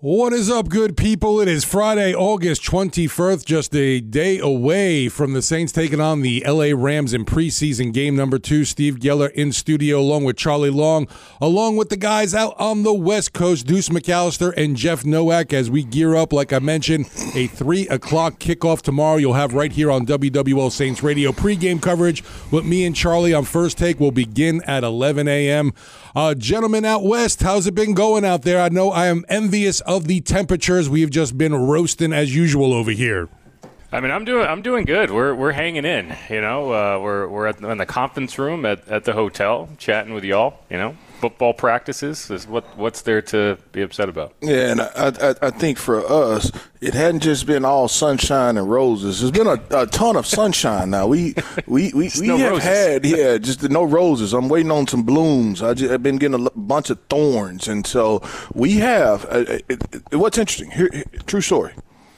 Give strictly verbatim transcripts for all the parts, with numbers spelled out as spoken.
What is up, good people? It is Friday, August twenty-first, just a day away from the Saints taking on the L A Rams in preseason game number two. Steve Geller in studio along with Charlie Long, along with the guys out on the West Coast, Deuce McAllister and Jeff Nowak, as we gear up, like I mentioned, a three o'clock kickoff tomorrow. You'll have right here on W W L Saints Radio. Pre-game coverage with me and Charlie on First Take will begin at eleven a.m. Uh, gentlemen out west, how's it been going out there? I know I am envious of the temperatures. We've just been roasting as usual over here. I mean, I'm doing I'm doing good. We're we're hanging in. You know, uh, we're we're at the, in the conference room at, at the hotel, chatting with y'all. You know, football practices is what what's there to be upset about? Yeah, and I I, I think for us, it hadn't just been all sunshine and roses. There's been a, a ton of sunshine now. We we we, we no have roses. had yeah, just the, no roses. I'm waiting on some blooms. I just, I've been getting a l- bunch of thorns, and so we have. Uh, it, it, what's interesting? Here, here, true story.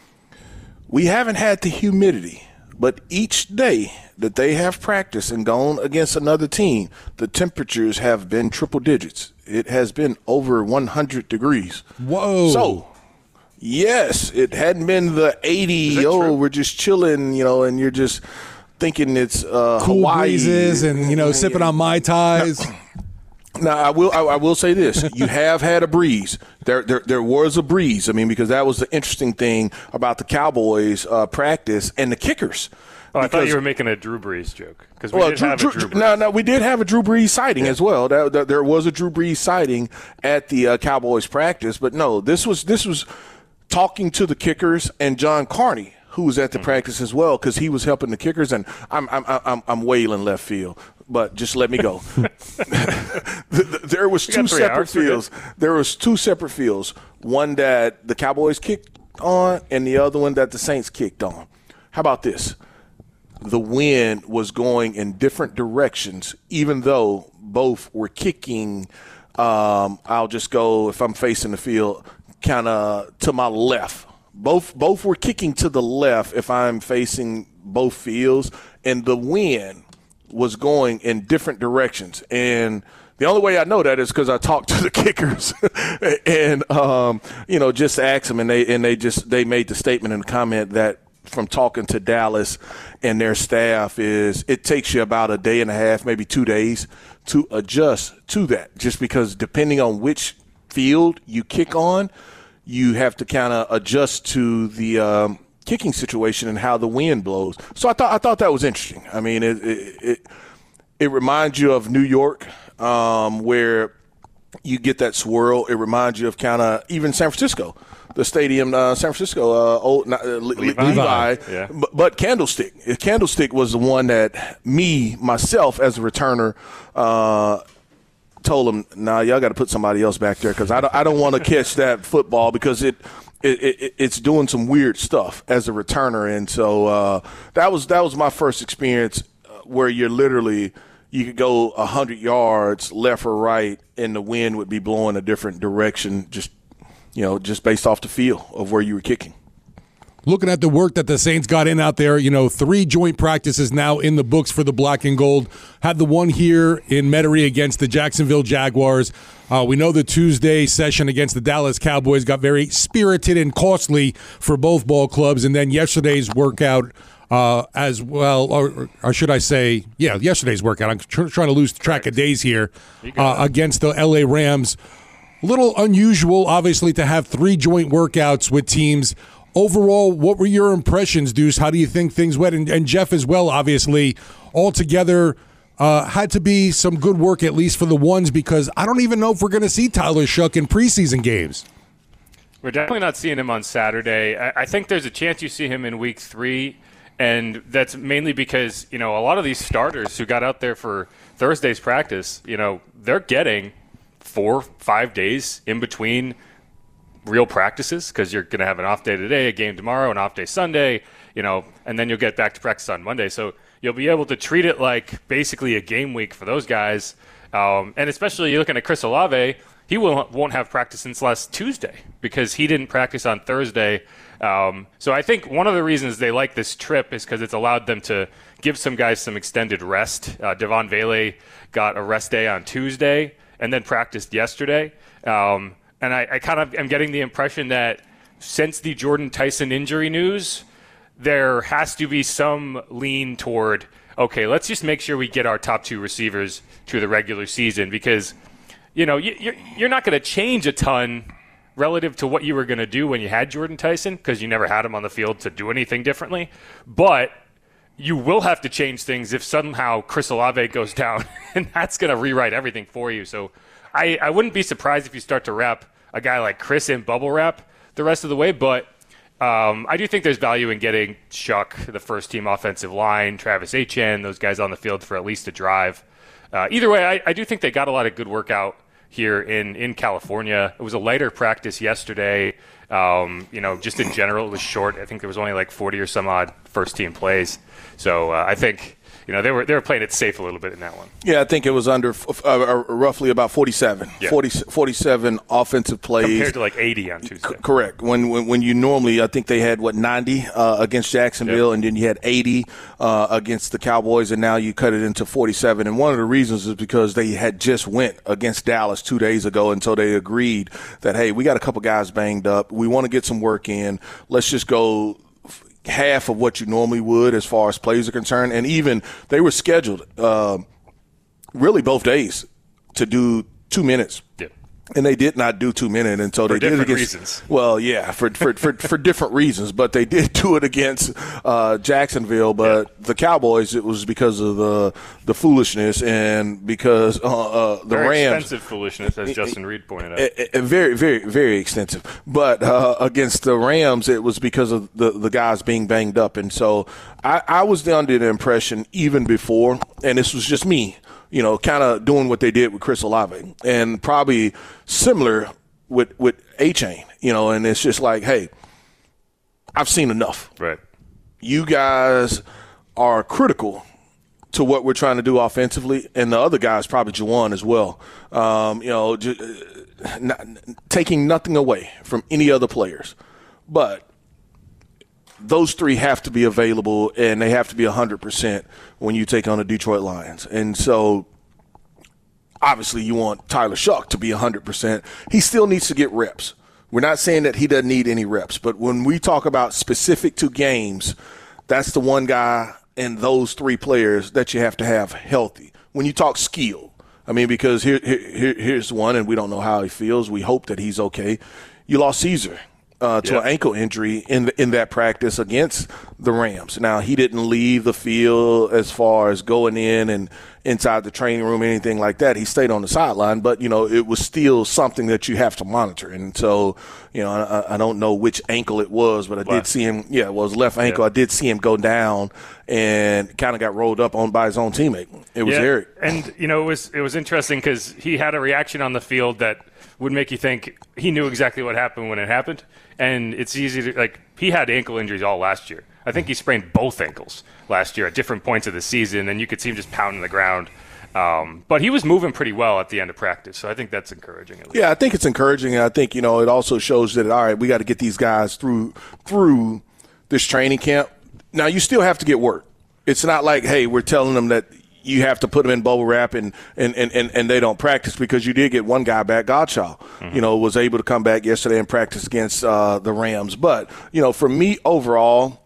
We haven't had the humidity, but each day that they have practiced and gone against another team, the temperatures have been triple digits. It has been over one hundred degrees. Whoa. So, yes, it hadn't been the eighty, oh, true? we're just chilling, you know, and you're just thinking it's uh, Cool Hawaii. breezes and, you know, sipping on Mai Tais. Now, I will I, I will say this. You have had a breeze. There, there there was a breeze. I mean, because that was the interesting thing about the Cowboys uh, practice and the kickers. Oh, I thought Because- you were making a Drew Brees joke because we well, did Drew, have Drew, a Drew Brees. no, no, we did have a Drew Brees sighting yeah. as well. That, that, there was a Drew Brees sighting at the uh, Cowboys practice, but no, this was this was talking to the kickers and John Carney, who was at the mm-hmm. practice as well, because he was helping the kickers. And I'm I'm I'm I'm wailing left field, but just let me go. There was two separate fields. There was two separate fields. One that the Cowboys kicked on, and the other one that the Saints kicked on. How about this? The wind was going in different directions, even though both were kicking. Um, I'll just go, if I'm facing the field, kind of to my left. Both both were kicking to the left if I'm facing both fields, and the wind was going in different directions. And the only way I know that is because I talked to the kickers and, um, you know, just asked them, and they and they just they made the statement and comment that from talking to Dallas and their staff is it takes you about a day and a half, maybe two days to adjust to that, just because depending on which field you kick on, you have to kind of adjust to the um, kicking situation and how the wind blows. So I thought I thought that was interesting. I mean, it it, it, it reminds you of New York, um, where you get that swirl. It reminds you of kind of even San Francisco. The stadium, uh, San Francisco, uh, old, uh, Levi, Levi yeah. but, but Candlestick. Candlestick was the one that me, myself, as a returner, uh, told him, nah, y'all got to put somebody else back there because I don't, I don't want to catch that football because it, it, it it's doing some weird stuff as a returner. And so uh, that was that was my first experience where you're literally you could go one hundred yards left or right and the wind would be blowing a different direction, just you know, just based off the feel of where you were kicking. Looking at the work that the Saints got in out there, you know, three joint practices now in the books for the Black and Gold. Had the one here in Metairie against the Jacksonville Jaguars. Uh, we know the Tuesday session against the Dallas Cowboys got very spirited and costly for both ball clubs. And then yesterday's workout uh, as well, or, or should I say, yeah, yesterday's workout. I'm tr- trying to lose track of days here uh, against the L A Rams. A little unusual, obviously, to have three joint workouts with teams. Overall, what were your impressions, Deuce? How do you think things went? And, and Jeff as well, obviously, altogether uh, had to be some good work, at least for the ones, because I don't even know if we're going to see Tyler Shough in preseason games. We're definitely not seeing him on Saturday. I, I think there's a chance you see him in week three, and that's mainly because, you know, a lot of these starters who got out there for Thursday's practice, you know, they're getting four, five days in between real practices because you're going to have an off day today, a game tomorrow, an off day Sunday, you know, and then you'll get back to practice on Monday. So you'll be able to treat it like basically a game week for those guys. Um, and especially you're looking at Chris Olave, he will, won't have practice since last Tuesday because he didn't practice on Thursday. Um, so I think one of the reasons they like this trip is because it's allowed them to give some guys some extended rest. Uh, Devon Vele got a rest day on Tuesday and then practiced yesterday. Um, And I, I kind of am getting the impression that since the Jordan Tyson injury news, there has to be some lean toward, okay, let's just make sure we get our top two receivers through the regular season because, you know, you're, you're not going to change a ton relative to what you were going to do when you had Jordan Tyson because you never had him on the field to do anything differently. But you will have to change things if somehow Chris Olave goes down, and that's going to rewrite everything for you. So I, I wouldn't be surprised if you start to wrap a guy like Chris in bubble wrap the rest of the way, but um, I do think there's value in getting Shuck, the first-team offensive line, Travis Etienne, those guys on the field for at least a drive. Uh, either way, I, I do think they got a lot of good workout here in, in California. It was a lighter practice yesterday. Um, you know, just in general, it was short. I think there was only like forty or some odd first-team plays. So uh, I think you know they were they were playing it safe a little bit in that one. Yeah, I think it was under uh, roughly about forty-seven, yeah. forty, forty-seven offensive plays compared to like eighty on Tuesday. C- correct. When, when when you normally, I think they had what ninety uh, against Jacksonville, yep. and then you had eighty uh, against the Cowboys, and now you cut it into forty-seven. And one of the reasons is because they had just went against Dallas two days ago, and so they agreed that hey, we got a couple guys banged up, we want to get some work in. Let's just go half of what you normally would as far as plays are concerned. And even they were scheduled uh, really both days to do two minutes. Yeah. And they did not do two minutes until for they did it against. Reasons. Well, yeah, for for, for for different reasons, but they did do it against uh, Jacksonville. But yeah. the Cowboys, it was because of the the foolishness and because uh, uh, the very Rams. Expensive foolishness, as Justin Reed pointed out. A, a, a very, very, very extensive. But uh, against the Rams, it was because of the the guys being banged up, and so I, I was under the impression even before, and this was just me. You know, kind of doing what they did with Chris Olave, and probably similar with with A-Chain. You know, and it's just like, hey, I've seen enough. Right. You guys are critical to what we're trying to do offensively, and the other guys probably Juwan as well. Um, you know, just, uh, not, taking nothing away from any other players, but those three have to be available, and they have to be one hundred percent when you take on the Detroit Lions. And so, obviously, you want Tyler Shuck to be one hundred percent. He still needs to get reps. We're not saying that he doesn't need any reps, but when we talk about specific to games, that's the one guy and those three players that you have to have healthy. When you talk skill, I mean, because here, here here's one, and we don't know how he feels. We hope that he's okay. You lost Caesar. Uh, to yeah. an ankle injury in the, in that practice against the Rams. Now, he didn't leave the field as far as going in and inside the training room, anything like that. He stayed on the sideline, but, you know, it was still something that you have to monitor. And so, you know, I, I don't know which ankle it was, but I left. did see him. Yeah, it was left ankle. Yeah. I did see him go down and kind of got rolled up on by his own teammate. It was yeah. Eric. And, you know, it was, it was interesting because he had a reaction on the field that would make you think he knew exactly what happened when it happened. And it's easy to, like, he had ankle injuries all last year. I think he sprained both ankles last year at different points of the season, and you could see him just pounding the ground. Um, but he was moving pretty well at the end of practice, so I think that's encouraging. At least. Yeah, I think it's encouraging, and I think, you know, it also shows that, all right, we got to get these guys through through this training camp. Now, you still have to get work. It's not like, hey, we're telling them that you have to put them in bubble wrap and, and, and, and, and they don't practice, because you did get one guy back, Godshaw, mm-hmm. you know, was able to come back yesterday and practice against uh, the Rams. But, you know, for me overall,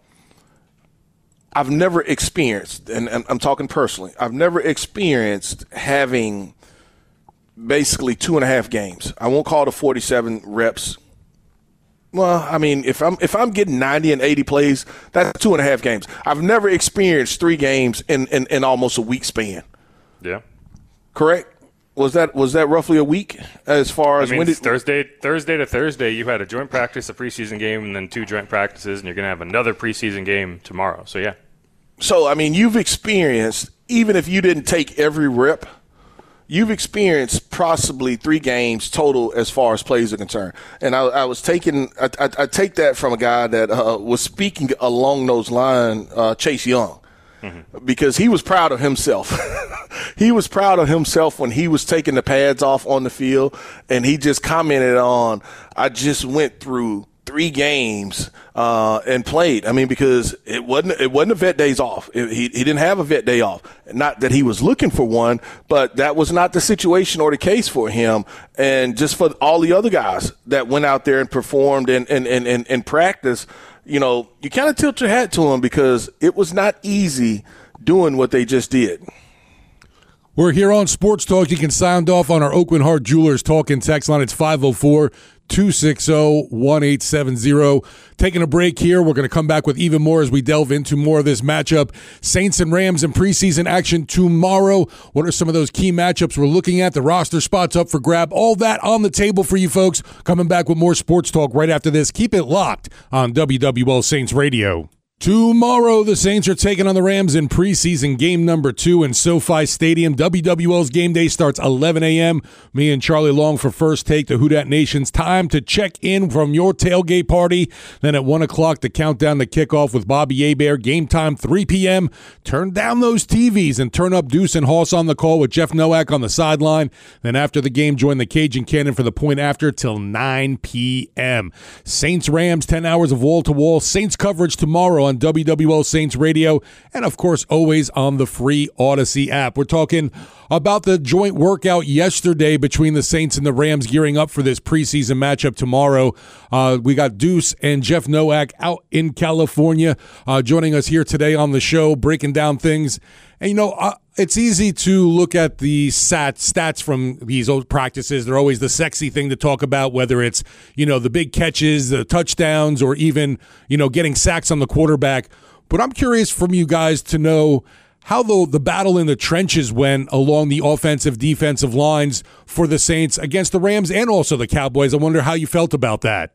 I've never experienced, and, and I'm talking personally, I've never experienced having basically two and a half games. I won't call it forty-seven reps. Well, I mean, if I'm if I'm getting ninety and eighty plays, that's two and a half games. I've never experienced three games in, in, in almost a week span. Yeah. Correct? Was that was that roughly a week as far as I mean, when did Thursday Thursday to Thursday you had a joint practice, a preseason game, and then two joint practices, and you're going to have another preseason game tomorrow. So yeah. So I mean, you've experienced, even if you didn't take every rep, you've experienced possibly three games total as far as plays are concerned. And I, I was taking I, I, I take that from a guy that uh, was speaking along those lines, uh, Chase Young. Mm-hmm. Because he was proud of himself. He was proud of himself when he was taking the pads off on the field, and he just commented on, I just went through three games uh, and played. I mean, because it wasn't it wasn't a vet days off. It, he he didn't have a vet day off. Not that he was looking for one, but that was not the situation or the case for him. And just for all the other guys that went out there and performed and and and and, and practiced, you know, you kind of tilt your hat to them because it was not easy doing what they just did. We're here on Sports Talk. You can sound off on our Oakland Heart Jewelers talk and text line. It's five oh four, two six oh, one eight seven oh. Taking a break here. We're going to come back with even more as we delve into more of this matchup. Saints and Rams in preseason action tomorrow. What are some of those key matchups we're looking at? The roster spots up for grab. All that on the table for you folks. Coming back with more Sports Talk right after this. Keep it locked on W W L Saints Radio. Tomorrow, the Saints are taking on the Rams in preseason game number two in SoFi Stadium. W W L's game day starts eleven a.m. Me and Charlie Long for First Take, the Who Dat Nation's time to check in from your tailgate party. Then at one o'clock, the countdown to kickoff with Bobby Hebert. Game time, three p.m. Turn down those T Vs and turn up Deuce and Hoss on the call with Jeff Nowak on the sideline. Then after the game, join the Cajun Cannon for the point after till nine p.m. Saints-Rams, ten hours of wall-to-wall Saints coverage tomorrow on W W L Saints Radio, and of course always on the free Odyssey app. We're talking about the joint workout yesterday between the Saints and the Rams gearing up for this preseason matchup tomorrow. Uh, we got Deuce and Jeff Nowak out in California uh, joining us here today on the show, breaking down things. And, you know, uh, it's easy to look at the sat, stats from these old practices. They're always the sexy thing to talk about, whether it's, you know, the big catches, the touchdowns, or even, you know, getting sacks on the quarterback. But I'm curious from you guys to know how the, the battle in the trenches went along the offensive, defensive lines for the Saints against the Rams and also the Cowboys. I wonder how you felt about that.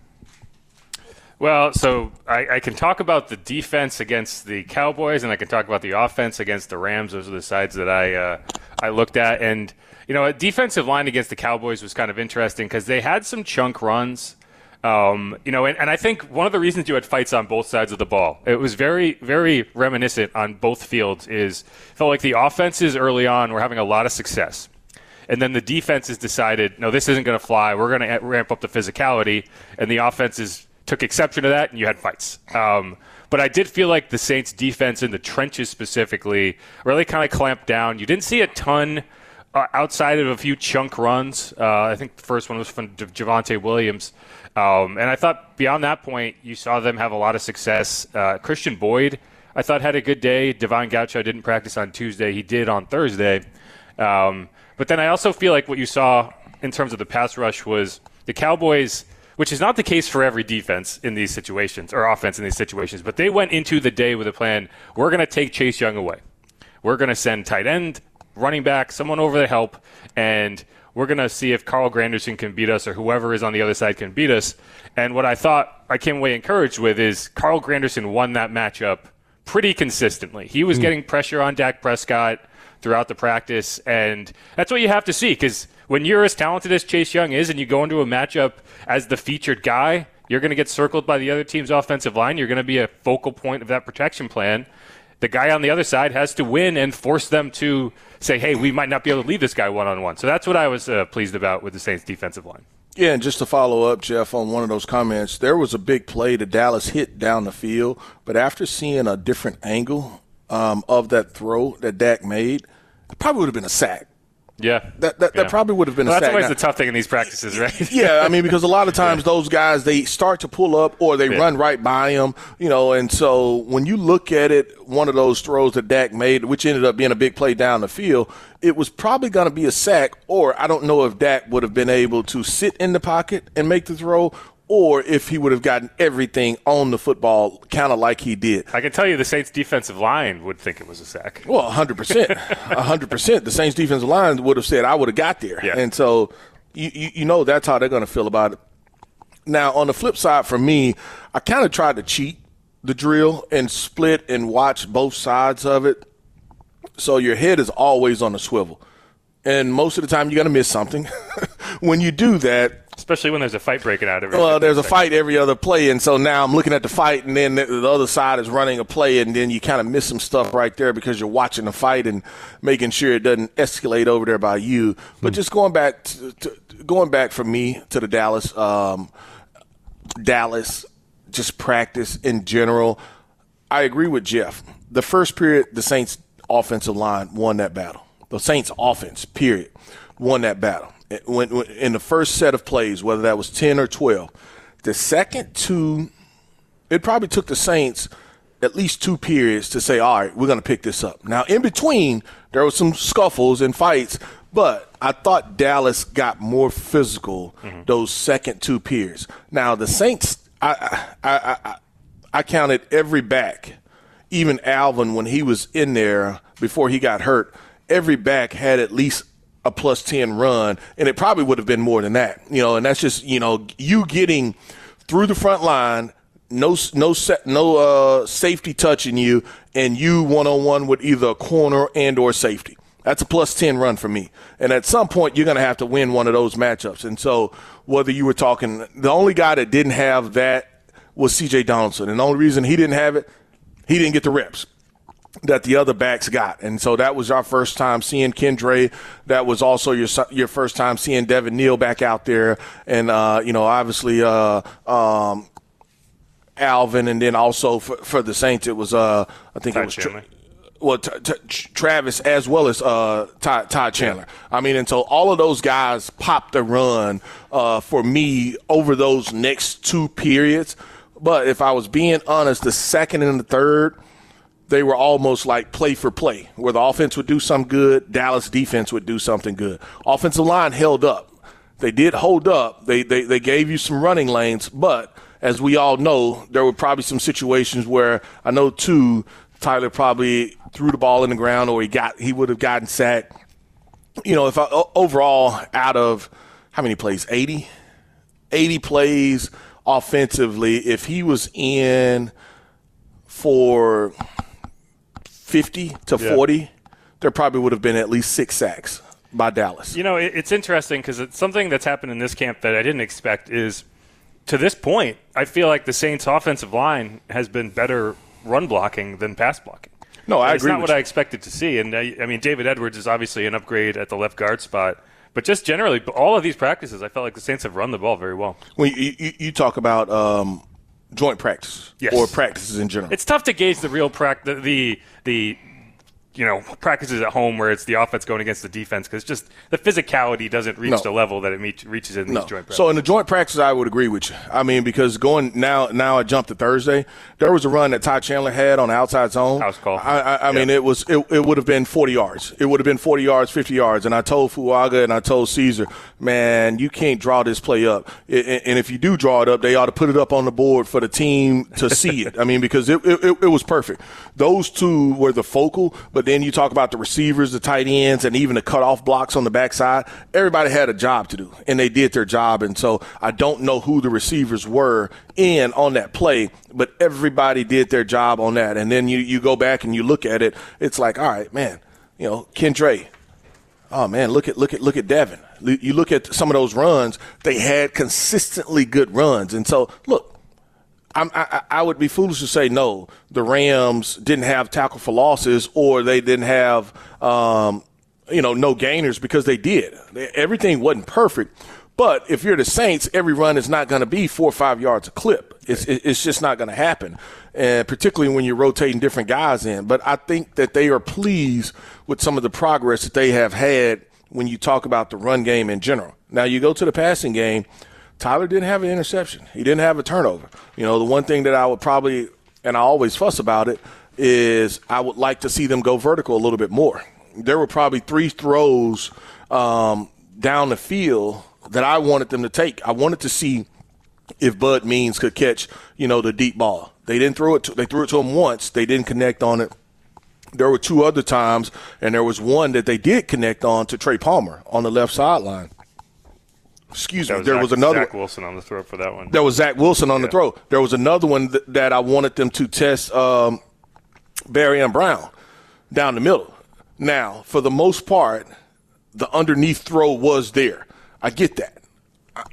Well, so I, I can talk about the defense against the Cowboys, and I can talk about the offense against the Rams. Those are the sides that I uh, I looked at. And, you know, a defensive line against the Cowboys was kind of interesting because they had some chunk runs. Um, you know, and, and I think one of the reasons you had fights on both sides of the ball, it was very, very reminiscent on both fields, is felt like the offenses early on were having a lot of success. And then the defenses decided, no, this isn't going to fly. We're going to ramp up the physicality. And the offenses took exception to that, and you had fights. Um, but I did feel like the Saints' defense in the trenches specifically really kind of clamped down. You didn't see a ton uh, outside of a few chunk runs. Uh, I think the first one was from Javonte Williams. Um, and I thought beyond that point, you saw them have a lot of success. Uh, Christian Boyd, I thought, had a good day. Devon Gaucho didn't practice on Tuesday. He did on Thursday. Um, but then I also feel like what you saw in terms of the pass rush was the Cowboys – which is not the case for every defense in these situations or offense in these situations. But they went into the day with a plan. We're going to take Chase Young away. We're going to send tight end, running back, someone over to help, and we're going to see if Carl Granderson can beat us or whoever is on the other side can beat us. And what I thought I came away encouraged with is Carl Granderson won that matchup pretty consistently. He was mm. getting pressure on Dak Prescott throughout the practice, and that's what you have to see because when you're as talented as Chase Young is and you go into a matchup as the featured guy, you're going to get circled by the other team's offensive line. You're going to be a focal point of that protection plan. The guy on the other side has to win and force them to say, hey, we might not be able to leave this guy one-on-one. So that's what I was uh, pleased about with the Saints' defensive line. Yeah, and just to follow up, Jeff, on one of those comments, there was a big play that Dallas hit down the field, but after seeing a different angle um, of that throw that Dak made, it probably would have been a sack. Yeah. That that, yeah. that probably would have been well, a that's sack. always now, the tough thing in these practices, right? Yeah, I mean, because a lot of times yeah. those guys, they start to pull up or they yeah. run right by him, you know, and so when you look at it, one of those throws that Dak made, which ended up being a big play down the field, it was probably going to be a sack, or I don't know if Dak would have been able to sit in the pocket and make the throw, or if he would have gotten everything on the football kind of like he did. I can tell you the Saints' defensive line would think it was a sack. Well, one hundred percent. one hundred percent. The Saints' defensive line would have said, I would have got there. Yeah. And so, you, you, you know that's how they're going to feel about it. Now, on the flip side for me, I kind of tried to cheat the drill and split and watch both sides of it. So your head is always on a swivel. And most of the time, you're going to miss something. When you do that, especially when there's a fight breaking out every well, there's a fight every other play, and so now I'm looking at the fight, and then the other side is running a play, and then you kind of miss some stuff right there because you're watching the fight and making sure it doesn't escalate over there by you. But just going back, to, to, going back for me to the Dallas, um, Dallas, just practice in general, I agree with Jeff. The first period, the Saints offensive line won that battle. The Saints offense, period, won that battle. When, when, in the first set of plays, whether that was ten or twelve, the second two, it probably took the Saints at least two periods to say, all right, we're going to pick this up. Now, in between, there were some scuffles and fights, but I thought Dallas got more physical mm-hmm. those second two periods. Now, the Saints, I, I, I, I counted every back, even Alvin when he was in there before he got hurt, every back had at least a plus ten run, and it probably would have been more than that, you know, and that's just, you know, you getting through the front line, no no set, no uh, safety touching you, and you one-on-one with either a corner and or safety. That's a plus ten run for me. And at some point, you're going to have to win one of those matchups. And so whether you were talking – the only guy that didn't have that was C J Donaldson, and the only reason he didn't have it, he didn't get the reps that the other backs got. And so that was our first time seeing Kendre. That was also your your first time seeing Devin Neal back out there. And, uh, you know, obviously uh, um, Alvin, and then also for, for the Saints, it was, uh, I think Todd it was Chandler. Well, t- t- Travis as well as uh, Todd, Todd Chandler. Yeah. I mean, and so all of those guys popped a run uh, for me over those next two periods. But if I was being honest, the second and the third, they were almost like play for play, where the offense would do something good, Dallas defense would do something good. Offensive line held up. They did hold up. They, they, they gave you some running lanes, but as we all know, there were probably some situations where I know, too, Tyler probably threw the ball in the ground or he got he would have gotten sacked. You know, if I, overall out of how many plays? eighty? eighty plays offensively, if he was in for fifty to yeah. forty, there probably would have been at least six sacks by Dallas. You know, it's interesting because it's something that's happened in this camp that I didn't expect is, to this point, I feel like the Saints' offensive line has been better run blocking than pass blocking. No, I and agree. It's not what you. I expected to see. And, I, I mean, David Edwards is obviously an upgrade at the left guard spot. But just generally, all of these practices, I felt like the Saints have run the ball very well. When you, you, you talk about um, joint practice yes. or practices in general. It's tough to gauge the real practice, the, the, you know, practices at home where it's the offense going against the defense because just the physicality doesn't reach no. the level that it meet, reaches in no. these joint practices. So in the joint practices, I would agree with you. I mean, because going now, now I jumped to Thursday. There was a run that Todd Chandler had on the outside zone. House call. I, I, I yep. mean, it was it, it would have been forty yards. It would have been forty yards, fifty yards. And I told Fuaga and I told Caesar, man, you can't draw this play up. It, and if you do draw it up, they ought to put it up on the board for the team to see it. I mean, because it, it, it was perfect. Those two were the focal, but then you talk about the receivers, the tight ends, and even the cutoff blocks on the backside. Everybody had a job to do, and they did their job. And so I don't know who the receivers were in on that play, but everybody did their job on that. And then you, you go back and you look at it, it's like, all right, man, you know, Kendre. Oh man, look at look at look at Devin. You look at some of those runs; they had consistently good runs. And so, look. I'm, I, I would be foolish to say no. The Rams didn't have tackle for losses, or they didn't have, um, you know, no gainers because they did. Everything wasn't perfect, but if you're the Saints, every run is not going to be four or five yards a clip. It's it's just not going to happen, and particularly when you're rotating different guys in. But I think that they are pleased with some of the progress that they have had when you talk about the run game in general. Now you go to the passing game. Tyler didn't have an interception. He didn't have a turnover. You know, the one thing that I would probably, and I always fuss about it, is I would like to see them go vertical a little bit more. There were probably three throws um, down the field that I wanted them to take. I wanted to see if Bud Means could catch, you know, the deep ball. They didn't throw it. To, they threw it to him once. They didn't connect on it. There were two other times, and there was one that they did connect on to Trey Palmer on the left sideline. Excuse me. Was there Zach, was another Zach Wilson on the throw for that one. There was Zach Wilson on yeah. the throw. There was another one th- that I wanted them to test um, Barry and Brown down the middle. Now, for the most part, the underneath throw was there. I get that. I,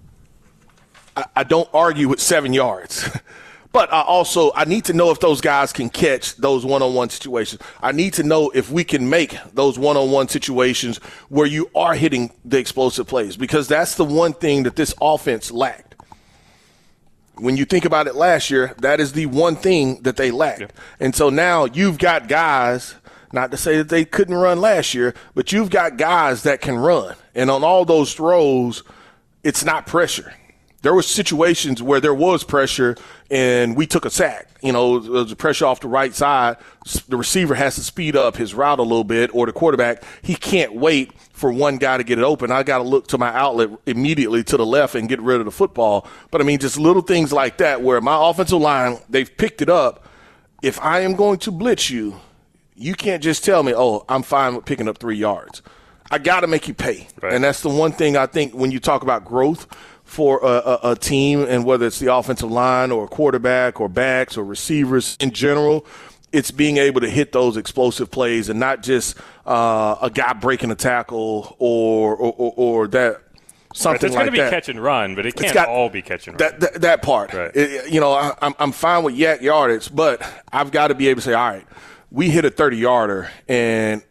I, I don't argue with seven yards. But I also, I need to know if those guys can catch those one-on-one situations. I need to know if we can make those one-on-one situations where you are hitting the explosive plays, because that's the one thing that this offense lacked. when you think about it last year, that is the one thing that they lacked. Yep. And so now you've got guys, not to say that they couldn't run last year, but you've got guys that can run. And on all those throws, it's not pressure. There were situations where there was pressure and we took a sack. You know, it was pressure off the right side. The receiver has to speed up his route a little bit, or the quarterback, he can't wait for one guy to get it open. I got to look to my outlet immediately to the left and get rid of the football. But, I mean, just little things like that where my offensive line, they've picked it up. If I am going to blitz you, you can't just tell me, oh, I'm fine with picking up three yards. I got to make you pay. Right. And that's the one thing I think when you talk about growth for a, a, a team, and whether it's the offensive line or a quarterback or backs or receivers in general, it's being able to hit those explosive plays and not just uh, a guy breaking a tackle or or, or, or that something right, like that. It's going to be catch and run, but it can't got, all be catch and run. That, that, that part. Right. It, you know, I, I'm, I'm fine with yak yardage, but I've got to be able to say, all right, we hit a thirty-yarder, and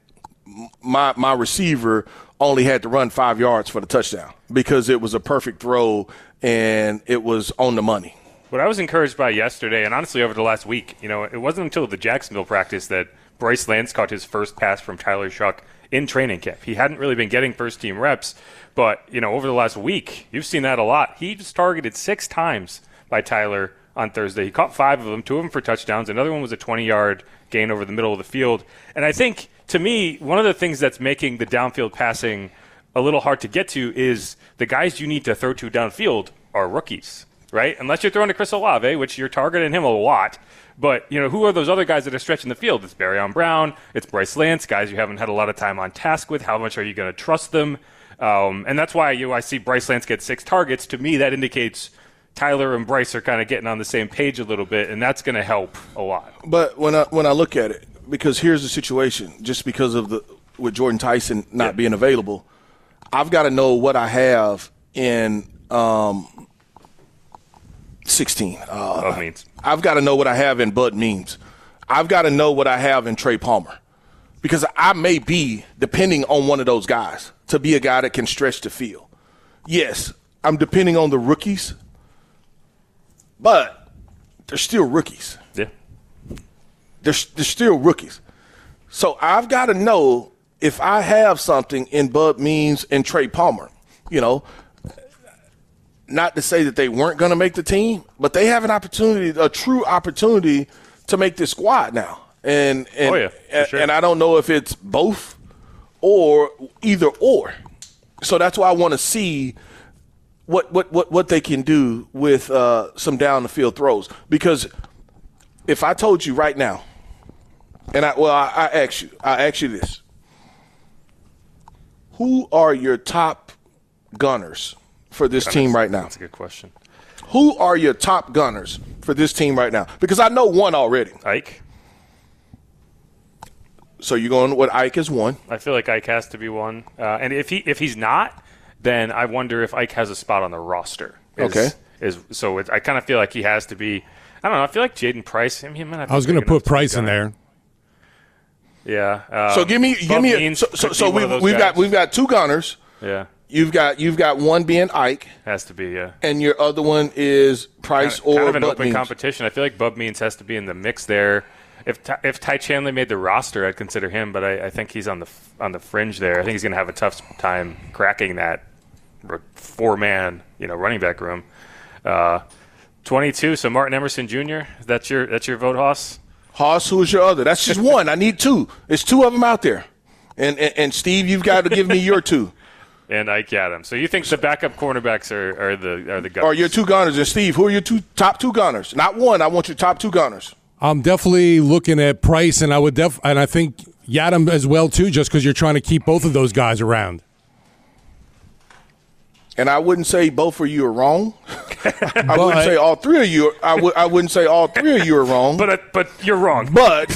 my my receiver only had to run five yards for the touchdown because it was a perfect throw and it was on the money. What I was encouraged by yesterday, and honestly over the last week, you know, it wasn't until the Jacksonville practice that Bryce Lance caught his first pass from Tyler Shuck in training camp. He hadn't really been getting first-team reps, but, you know, over the last week, you've seen that a lot. He was targeted six times by Tyler on Thursday. He caught five of them, two of them for touchdowns. Another one was a twenty-yard gain over the middle of the field. And I think, to me, one of the things that's making the downfield passing a little hard to get to is the guys you need to throw to downfield are rookies, right? Unless you're throwing to Chris Olave, which you're targeting him a lot. But, you know, who are those other guys that are stretching the field? It's Barryon Brown. It's Bryce Lance, guys you haven't had a lot of time on task with. How much are you going to trust them? Um, and that's why you know, I see Bryce Lance get six targets. To me, that indicates Tyler and Bryce are kind of getting on the same page a little bit, and that's going to help a lot. But when I, when I look at it, because here's the situation, just because of the with Jordan Tyson not yeah. being available, I've got to know what I have in um, sixteen. Uh, Bud Means. I've got to know what I have in Bud Means. I've got to know what I have in Trey Palmer, because I may be depending on one of those guys to be a guy that can stretch the field. Yes, I'm depending on the rookies, but they're still rookies. Yeah. They're, they're still rookies. So I've got to know if I have something in Bud Means and Trey Palmer. You know, not to say that they weren't going to make the team, but they have an opportunity, a true opportunity to make this squad now. And and, oh yeah, and, sure. and I don't know if it's both or either or. So that's why I want to see what, what, what, what they can do with uh, some down-the-field throws. Because if I told you right now, and I well, I, I ask you, I ask you this: who are your top gunners for this Gunners. team right now? That's a good question. Who are your top gunners for this team right now? Because I know one already. Ike. So you're going with Ike as one. I feel like Ike has to be one. Uh, and if he if he's not, then I wonder if Ike has a spot on the roster. Is, okay. Is so it, I kind of feel like he has to be. I don't know. I feel like Jaden Price. I, mean, I was going to put Price in there. Yeah. Um, so give me give me a, so so, so we, we've guys. got we've got two gunners. Yeah. You've got you've got one being Ike. Has to be, yeah. And your other one is Price kind of, or kind of an Bud open Means. competition. I feel like Bub Means has to be in the mix there. If Ty, if Ty Chandler made the roster, I'd consider him, but I, I think he's on the on the fringe there. I think he's going to have a tough time cracking that four man you know running back room. Uh, twenty-two. So Martin Emerson Junior That's your that's your vote, Haas. Haas, who is your other? That's just one. I need two. There's two of them out there. And, and and Steve, you've got to give me your two. And Ike Adams. So you think the backup cornerbacks are, are the are the gunners? Or your two gunners. And Steve, who are your two top two gunners? Not one. I want your top two gunners. I'm definitely looking at Price, and I would def and I think Yadam as well too, just because you're trying to keep both of those guys around. And I wouldn't say both of you are wrong. I wouldn't say all three of you. I would. I wouldn't say all three of you are wrong. But uh, but you're wrong. But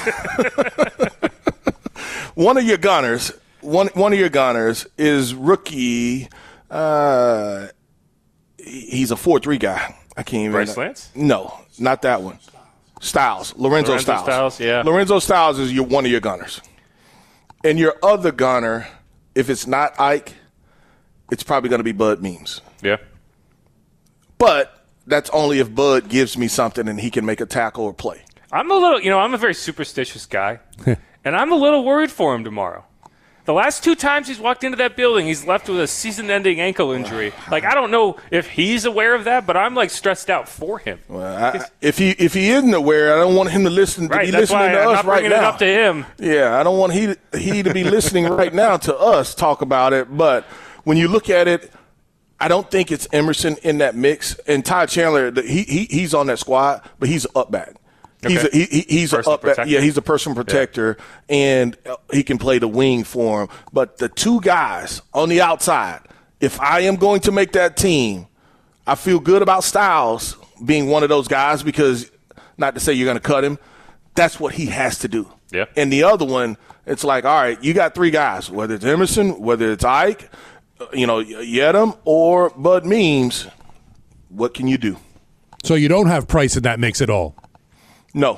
one of your gunners, one one of your gunners is rookie. Uh, he's a four three guy. I can't even. Bryce Lance? No, not that one. Styles, Lorenzo, Lorenzo Styles. Styles, yeah. Lorenzo Styles is your one of your gunners, and your other gunner, if it's not Ike, it's probably going to be Bud Means. Yeah. But that's only if Bud gives me something and he can make a tackle or play. I'm a little, you know, I'm a very superstitious guy, and I'm a little worried for him tomorrow. The last two times he's walked into that building, he's left with a season-ending ankle injury. Like, I don't know if he's aware of that, but I'm, like, stressed out for him. Well, I, if he if he isn't aware, I don't want him to listen to right, be that's listening why to I'm us not right bringing now. it up to him. Yeah, I don't want he he to be listening right now to us talk about it. But when you look at it, I don't think it's Emerson in that mix. And Ty Chandler, he, he he's on that squad, but he's up back. He's okay. a, he, he's a up back, yeah he's a person protector, yeah. and he can play the wing for him. But the two guys on the outside, if I am going to make that team, I feel good about Styles being one of those guys because not to say you're going to cut him, that's what he has to do. Yeah. And the other one, it's like, all right, you got three guys, whether it's Emerson, whether it's Ike, you know, Yedem or Bud Means, what can you do? So you don't have Price in that mix at all? No.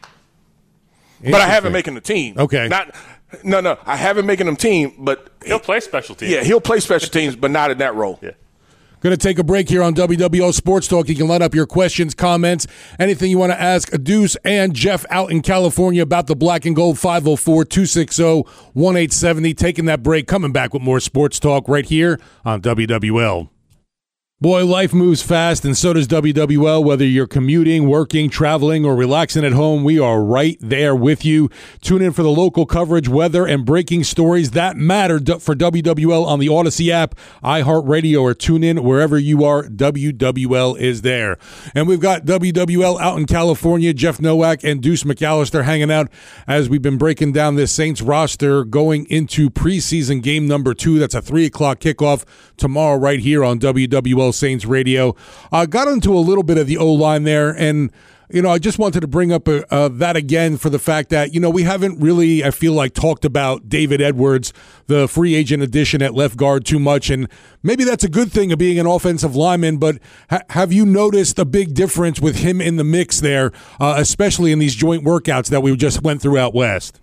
But I haven't making the team. Okay. Not, no, no, I haven't making them team, but He'll play special teams. Yeah, he'll play special teams, but not in that role. Yeah. Going to take a break here on W W L Sports Talk. You can line up your questions, comments, anything you want to ask Deuce and Jeff out in California about the black and gold. Five oh four, two six oh, one eight seven oh. Taking that break, coming back with more sports talk right here on W W L. Boy, life moves fast, and so does W W L. Whether you're commuting, working, traveling, or relaxing at home, we are right there with you. Tune in for the local coverage, weather, and breaking stories that matter for W W L on the Odyssey app, iHeartRadio, or tune in wherever you are. W W L is there. And we've got W W L out in California. Jeff Nowak and Deuce McAllister hanging out as we've been breaking down this Saints roster going into preseason game number two. That's a three o'clock kickoff tomorrow right here on W W L Saints Radio. I uh, got into a little bit of the O-line there, and you know, I just wanted to bring up uh, uh, that again for the fact that, you know, we haven't really, I feel like, talked about David Edwards, the free agent addition at left guard, too much, and maybe that's a good thing of being an offensive lineman, but ha- have you noticed a big difference with him in the mix there, uh, especially in these joint workouts that we just went through out west?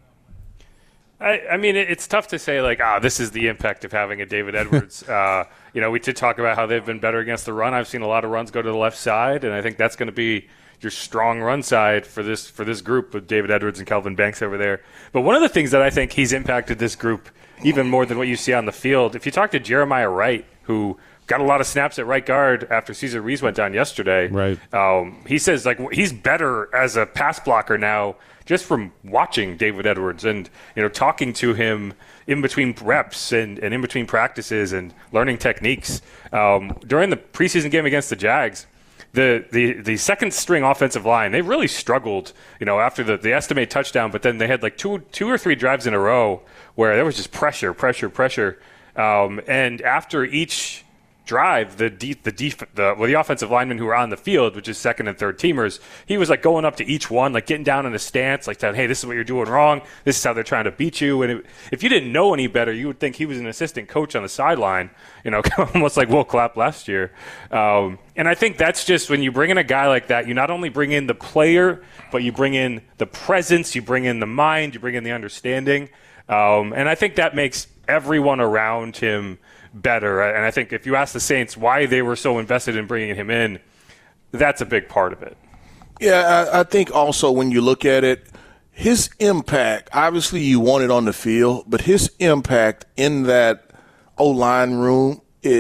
I, I mean, it's tough to say, like, ah, oh, this is the impact of having a David Edwards. uh, you know, we did talk about how they've been better against the run. I've seen a lot of runs go to the left side, and I think that's going to be your strong run side for this for this group with David Edwards and Kelvin Banks over there. But one of the things that I think he's impacted this group even more than what you see on the field, if you talk to Jeremiah Wright, who got a lot of snaps at right guard after Cesar Ruiz went down yesterday, right? Um, he says, like, he's better as a pass blocker now just from watching David Edwards and, you know, talking to him in between reps and, and in between practices and learning techniques. Um, during the preseason game against the Jags, the, the, the second string offensive line, they really struggled, you know, after the, the estimated touchdown, but then they had like two, two or three drives in a row where there was just pressure, pressure, pressure. Um, and after each drive, the de- the, def- the well, the offensive linemen who were on the field, which is second and third teamers, he was like going up to each one, like getting down in a stance, like saying, hey, this is what you're doing wrong. This is how they're trying to beat you. And it, if you didn't know any better, you would think he was an assistant coach on the sideline, you know, almost like Will Clapp last year. Um, and I think that's just when you bring in a guy like that, you not only bring in the player, but you bring in the presence, you bring in the mind, you bring in the understanding. Um, and I think that makes everyone around him better. And I think if you ask the Saints why they were so invested in bringing him in, that's a big part of it. Yeah, I, I think also when you look at it, his impact, obviously you want it on the field, but his impact in that O-line room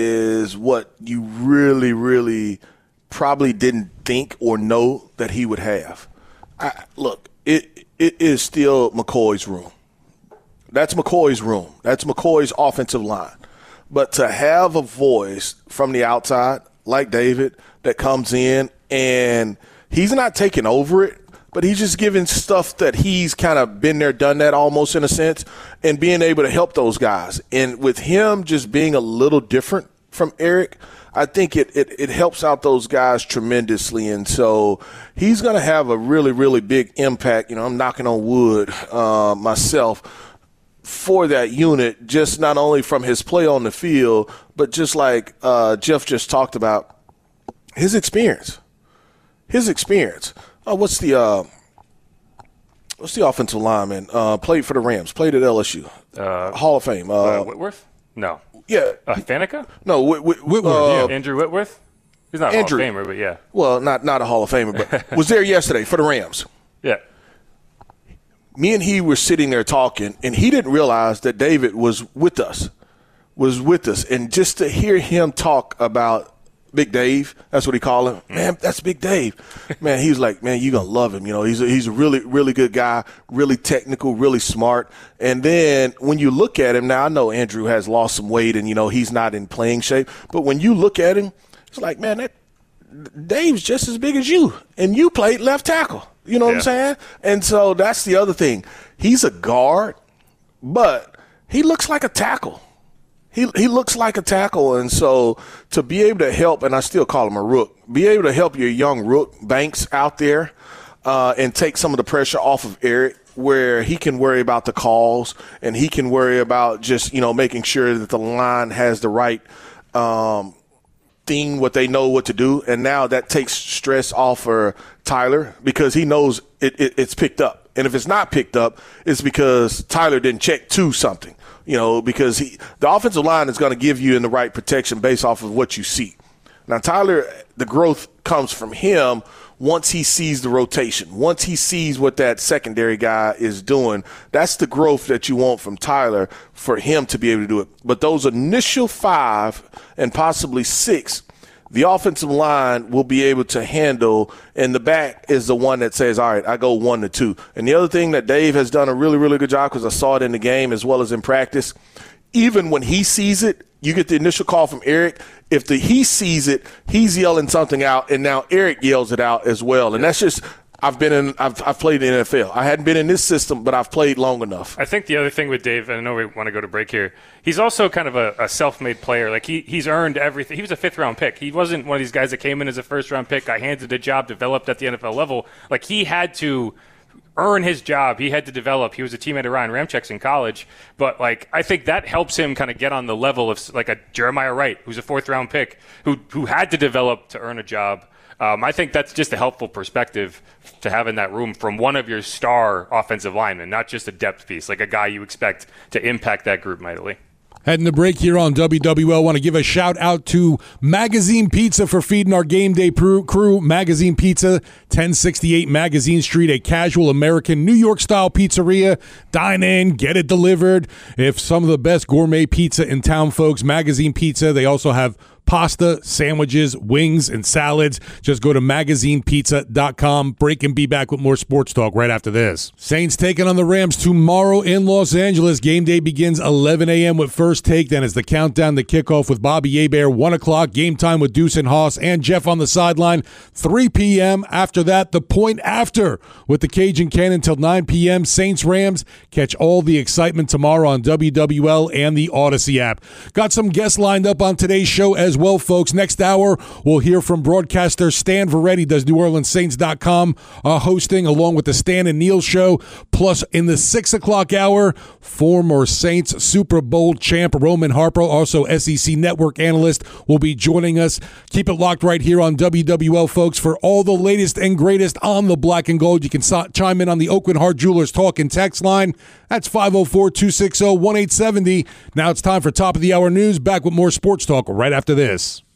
is what you really, really probably didn't think or know that he would have. I, look, it it is still McCoy's room. That's McCoy's room. That's McCoy's offensive line. But to have a voice from the outside like David that comes in and he's not taking over it, but he's just giving stuff that he's kind of been there, done that almost in a sense, and being able to help those guys. And with him just being a little different from Eric, I think it, it, it helps out those guys tremendously. And so he's going to have a really, really big impact. You know, I'm knocking on wood uh, myself for that unit, just not only from his play on the field, but just like uh, Jeff just talked about, his experience. His experience. Uh, what's the uh, what's the offensive lineman? Uh, played for the Rams. Played at L S U. Uh, Hall of Fame. Uh, uh, Whitworth? No. Yeah. Uh, Faneca? No. Whit- Whit- Whitworth. uh, yeah. Andrew Whitworth? He's not a Andrew, Hall of Famer, but yeah. Well, not not a Hall of Famer, but was there yesterday for the Rams. Yeah. Me and he were sitting there talking, and he didn't realize that David was with us, was with us. And just to hear him talk about Big Dave, that's what he called him. Man, that's Big Dave. Man, he was like, man, you're going to love him. You know, he's a, he's a really, really good guy, really technical, really smart. And then when you look at him, now I know Andrew has lost some weight and, you know, he's not in playing shape. But when you look at him, it's like, man, that Dave's just as big as you, and you played left tackle. You know what yeah. I'm saying? And so that's the other thing. He's a guard, but he looks like a tackle. He he looks like a tackle, and so to be able to help, and I still call him a rook, be able to help your young rook Banks out there uh, and take some of the pressure off of Eric, where he can worry about the calls and he can worry about just, you know, making sure that the line has the right um, thing, what they know what to do. And now that takes stress off for Tyler because he knows it, it, it's picked up. And if it's not picked up, it's because Tyler didn't check to something, you know, because he, the offensive line is going to give you in the right protection based off of what you see. Now, Tyler, the growth comes from him once he sees the rotation, once he sees what that secondary guy is doing. That's the growth that you want from Tyler for him to be able to do it. But those initial five and possibly six, the offensive line will be able to handle, and the back is the one that says, all right, I go one to two. And the other thing that Dave has done a really, really good job, because I saw it in the game as well as in practice, even when he sees it, you get the initial call from Eric. If the he sees it, he's yelling something out, and now Eric yells it out as well. And that's just I've been in I've, I've played in the N F L. I hadn't been in this system, but I've played long enough. I think the other thing with Dave, and I know we want to go to break here, he's also kind of a, a self-made player. Like he he's earned everything. He was a fifth-round pick. He wasn't one of these guys that came in as a first-round pick, got handed a job, developed at the N F L level. Like he had to earn his job. He had to develop. He was a teammate of Ryan Ramczyk's in college. But, like, I think that helps him kind of get on the level of, like, a Jeremiah Wright, who's a fourth-round pick, who who had to develop to earn a job. Um, I think that's just a helpful perspective to have in that room from one of your star offensive linemen, not just a depth piece, like a guy you expect to impact that group mightily. Heading to break here on W W L. Want to give a shout out to Magazine Pizza for feeding our game day crew. Magazine Pizza, ten sixty-eight Magazine Street, a casual American New York style pizzeria. Dine in, get it delivered. If some of the best gourmet pizza in town, folks, Magazine Pizza. They also have pasta, sandwiches, wings, and salads. Just go to magazine pizza dot com. Break and be back with more sports talk right after this. Saints taking on the Rams tomorrow in Los Angeles. Game day begins eleven a.m. with First Take. Then is the countdown to kickoff with Bobby Hebert. one o'clock. Game time with Deuce and Haas and Jeff on the sideline. three p.m. After that, the point after with the Cajun Cannon till nine p.m. Saints Rams. Catch all the excitement tomorrow on W W L and the Odyssey app. Got some guests lined up on today's show as well, folks. Next hour, we'll hear from broadcaster Stan Veretti, does New Orleans Saints dot com uh, hosting, along with the Stan and Neil show. Plus, in the six o'clock hour, former Saints Super Bowl champ Roman Harper, also S E C Network analyst, will be joining us. Keep it locked right here on W W L, folks, for all the latest and greatest on the black and gold. You can so- chime in on the Oakland Hart Jewelers talk and text line. That's five oh four, two six oh, one eight seven oh. Now it's time for top of the hour news. Back with more sports talk right after this.